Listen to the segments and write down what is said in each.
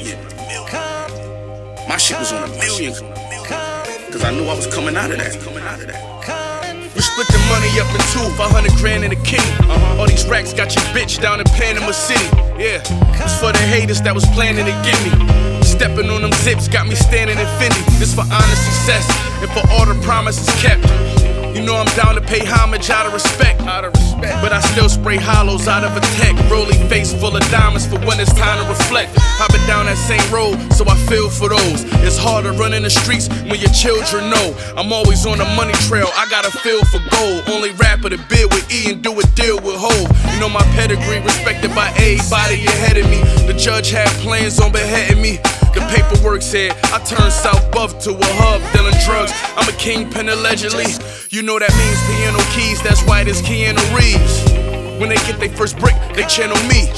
My shit was on a million. Cause I knew I was coming out of that. We split the money up in two, 500 grand in a kitty. All these racks got your bitch down in Panama City. Yeah, it's for the haters that was planning to get me. Stepping on them zips got me standing in Fendi. This for honest success and for all the promises kept. You know I'm down to pay homage out of respect. But I still spray hollows out of a tech. Rolly face full of diamonds for when it's time to reflect. Hopping down that same road, so I feel for those. It's hard to run in the streets when your children know. I'm always on the money trail, I got a feel for gold. Only rapper to bid with E and do a deal with Hov. You know my pedigree, respected by everybody ahead of me. The judge had plans on beheading me. The paperwork said I turned South Buff to a hub dealing drugs. I'm a kingpin allegedly. You know that means piano keys, that's why it's Keanu Reeves. When they get their first brick, they channel me.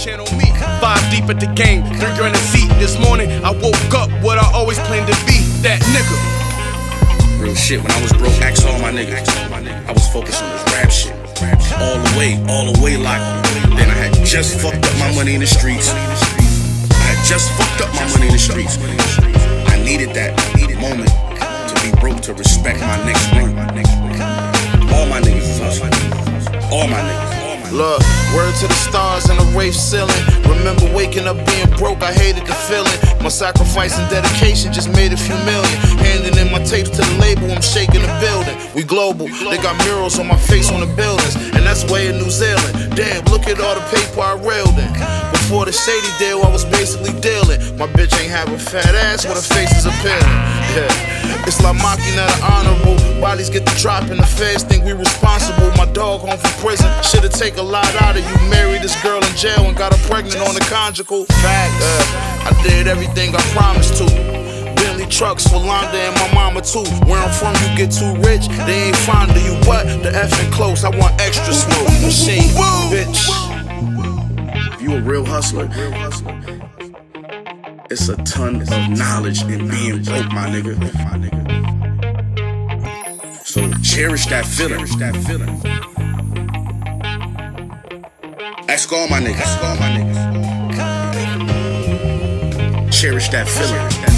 5 deep at the game, 3 grand a seat. This morning I woke up what I always planned to be, that nigga. Real shit, when I was broke, ask all my niggas. I was focused on this rap shit. All the way like. Then I had just fucked up my money in the streets. Just fucked up my money in the streets. I needed that moment to be broke to respect my next run. All my niggas is hustling. All my niggas. Look, word to the stars in a rave ceiling. Remember waking up being broke, I hated the feeling. My sacrifice and dedication just made a few million. Handing in my tapes to the label, I'm shaking the building. We global, they got murals on my face on the buildings. And that's way in New Zealand. Damn, look at all the paper I railed in. Before the shady deal, I was basically dealing. My bitch ain't have a fat ass, but her face is appealing. Yeah, it's like mocking at an honorable. Bodies get the drop and the feds think we responsible. My dog home from prison, should've taken a lot out of you. Married this girl in jail and got her pregnant on the conjugal. Facts, I did everything I promised to. Bentley trucks for Londa and my mama too. Where I'm from, you get too rich, they ain't fond of you. But the effing close, I want extra smoke. Machine, bitch. If you a real hustler, it's a ton of knowledge in being broke, my nigga. So cherish that feeling. Ask all my niggas. Cherish that feeling.